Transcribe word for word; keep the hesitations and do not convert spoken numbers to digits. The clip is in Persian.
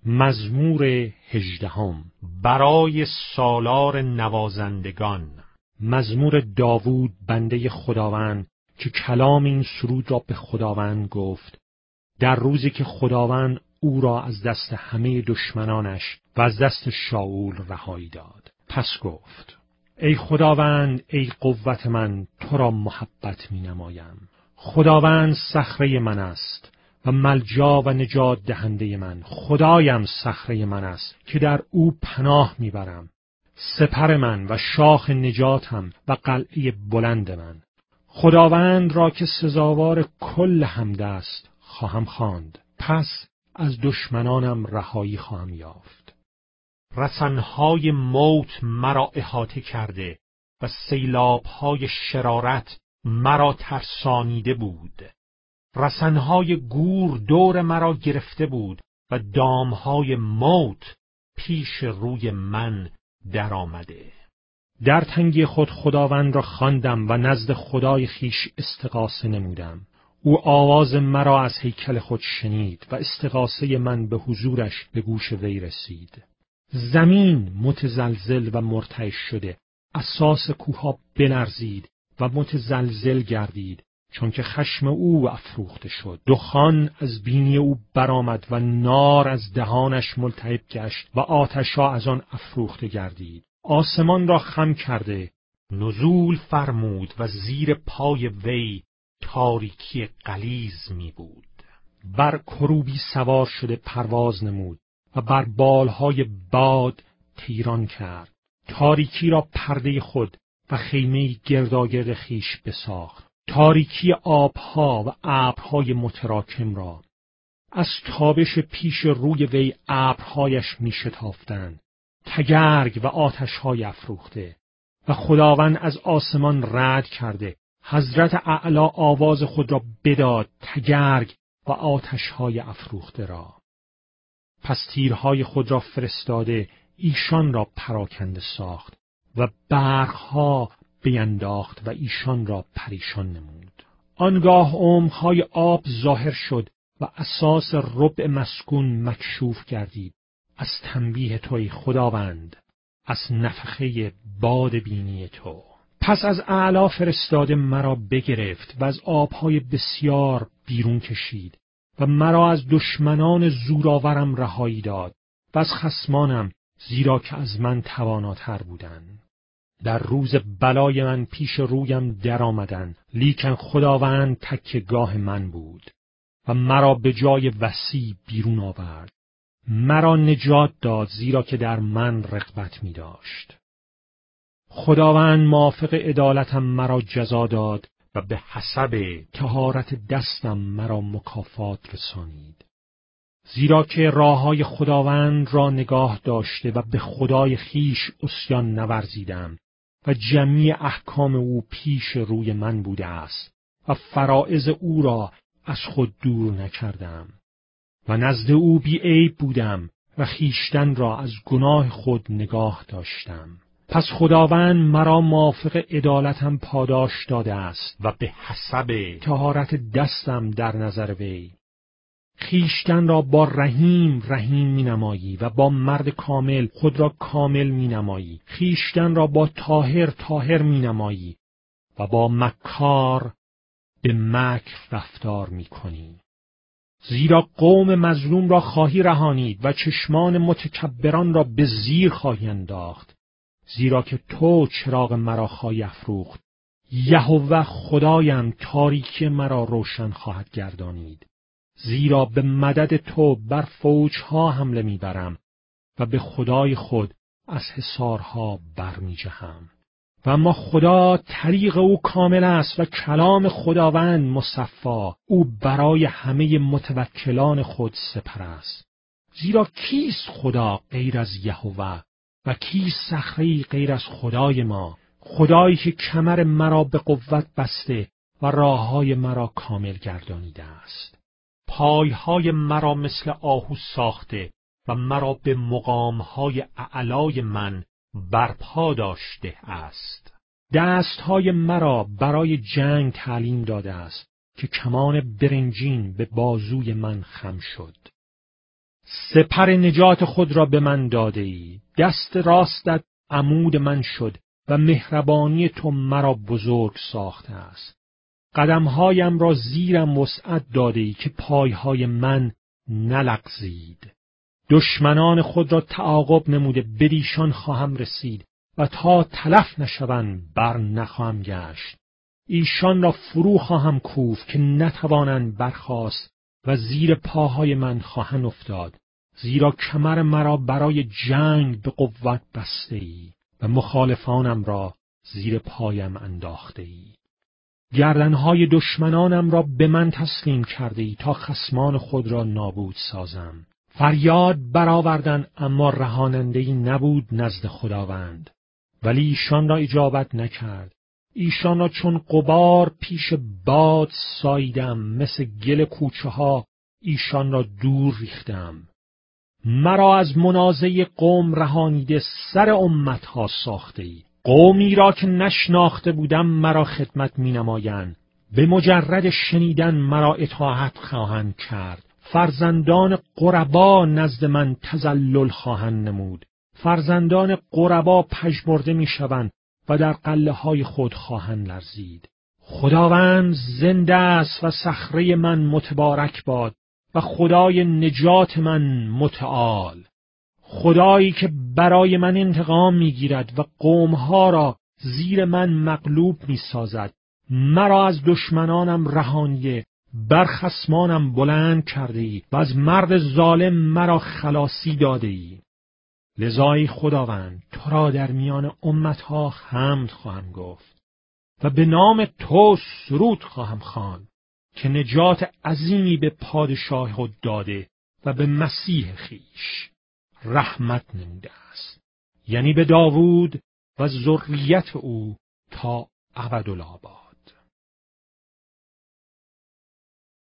مزمور هجدهم. برای سالار نوازندگان. مزمور داوود بنده خداوند که کلام این سرود را به خداوند گفت در روزی که خداوند او را از دست همه دشمنانش و از دست شاول رهایی داد. پس گفت: ای خداوند، ای قوت من، تو را محبت می نمایم. خداوند صخره من است و ملجا و نجات دهنده من. خدایم صخره من است که در او پناه می برم. سپر من و شاخ نجاتم و قلعه بلند من. خداوند را که سزاوار کل حمد است خواهم خواند. پس از دشمنانم رهایی خواهم یافت. رسنهای موت مرا احاطه کرده و سیلابهای شرارت مرا ترسانیده بود. رسنهای گور دور مرا گرفته بود و دامهای موت پیش روی من در آمده. در تنگی خود خداوند را خواندم و نزد خدای خیش استغاثه نمودم. او آواز مرا از هیکل خود شنید و استغاثه من به حضورش به گوش وی رسید. زمین متزلزل و مرتعش شده، اساس کوهها بلرزید و متزلزل گردید، چون که خشم او افروخته شد. دخان از بینی او برآمد و نار از دهانش ملتهب گشت و آتش‌ها از آن افروخته گردید. آسمان را خم کرده نزول فرمود و زیر پای وی تاریکی غلیظ می بود. بر کروبی سوار شده پرواز نمود و بر بالهای باد تیران کرد. تاریکی را پرده خود و خیمه گرداگرد خیش بساخت. تاریکی آبها و ابرهای متراکم را. از تابش پیش روی وی ابرهایش می شتافتند. تگرگ و آتشهای افروخته. و خداوند از آسمان رعد کرده، حضرت اعلی آواز خود را بداد، تگرگ و آتشهای افروخته را. پس تیرهای خود را فرستاده ایشان را پراکنده ساخت و برقها بینداخت و ایشان را پریشان نمود. آنگاه عمقهای آب ظاهر شد و اساس ربع مسکون مکشوف گردید. از تنبیه توی خداوند، از نفخه باد بینی تو. پس از اعلی فرستاده مرا بگرفت و از آبهای بسیار بیرون کشید و مرا از دشمنان زورآورم رهایی داد و از خصمانم، زیرا که از من تواناتر بودند. در روز بلای من پیش رویم در آمدند، لیکن خداوند تکیهگاه من بود و مرا به جای وسیع بیرون آورد. مرا نجات داد، زیرا که در من رغبت می داشت. خداوند موافق عدالتم مرا جزا داد و به حسب طهارت دستم مرا مکافات رسانید. زیرا که راههای خداوند را نگاه داشته و به خدای خیش عصیان نورزیدم و جمیع احکام او پیش روی من بوده است و فرائض او را از خود دور نکردم و نزد او بی عیب بودم و خیشتن را از گناه خود نگاه داشتم. پس خداوند مرا موافق عدالتم پاداش داده است و به حسب طهارت دستم در نظر وی. خیشتن را با رحیم رحیم می نمایی و با مرد کامل خود را کامل می نمایی. خیشتن را با طاهر طاهر می نمایی و با مکار به مکر رفتار می کنی. زیرا قوم مظلوم را خواهی رهانید و چشمان متکبران را به زیر خواهی انداخت. زیرا که تو چراغ مرا خواهی افروخت. یهوه خدایم تاریکی مرا روشن خواهد گردانید. زیرا به مدد تو بر فوجها حمله میبرم و به خدای خود از حصارها برمی جهم. و اما خدا طریق او کامل است و کلام خداوند مصفا. او برای همه متوکلان خود سپر است. زیرا کیست خدا غیر از یهوه و کیست صخره‌ای غیر از خدای ما؟ خدایی که کمر مرا به قوت بسته و راههای مرا کامل گردانیده است. پایهای مرا مثل آهو ساخته و مرا به مقامهای اعلای من برپا داشته است. دستهای مرا برای جنگ تعلیم داده است که کمان برنجین به بازوی من خم شد. سپر نجات خود را به من داده ای. دست راستت عمود من شد و مهربانی تو مرا بزرگ ساخته است. قدمهایم را زیرم وسعت داده ای که پایهای من نلغزید. دشمنان خود را تعاقب نموده بدیشان خواهم رسید و تا تلف نشوند بر نخواهم گشت. ایشان را فرو خواهم کوفت که نتوانند برخاست و زیر پاهای من خواهند افتاد، زیرا کمر مرا برای جنگ به قوت بسته ای و مخالفانم را زیر پایم انداخته ای. گردنهای دشمنانم را به من تسلیم کرده ای تا خصمان خود را نابود سازم. فریاد برآوردن اما رهاننده‌ای نبود نزد خداوند، ولی ایشان را اجابت نکرد. ایشان را چون غبار پیش باد ساییدم، مثل گل کوچه ها ایشان را دور ریختم. مرا از منازعه قوم رهانیده سر امتها ساخته ای. قومی را که نشناخته بودم مرا خدمت می نمایند. به مجرد شنیدن مرا اطاعت خواهند کرد. فرزندان غربا نزد من تذلل خواهند نمود. فرزندان غربا پژمرده می شوند و در قله های خود خواهند لرزید. خداوند زنده است و صخره من متبارک باد و خدای نجات من متعال. خدایی که برای من انتقام میگیرد و قومها را زیر من مغلوب میسازد. مرا از دشمنانم رهانیده، بر خصمانم بلند کرده ای و از مرد ظالم مرا خلاصی داده ای. لذای خداوند تو را در میان امتها حمد خواهم گفت و به نام تو سرود خواهم خواند که نجات عظیمی به پادشاه خود داده و به مسیح خیش رحمت نموده است، یعنی به داوود و ذریت او تا ابدالآباد.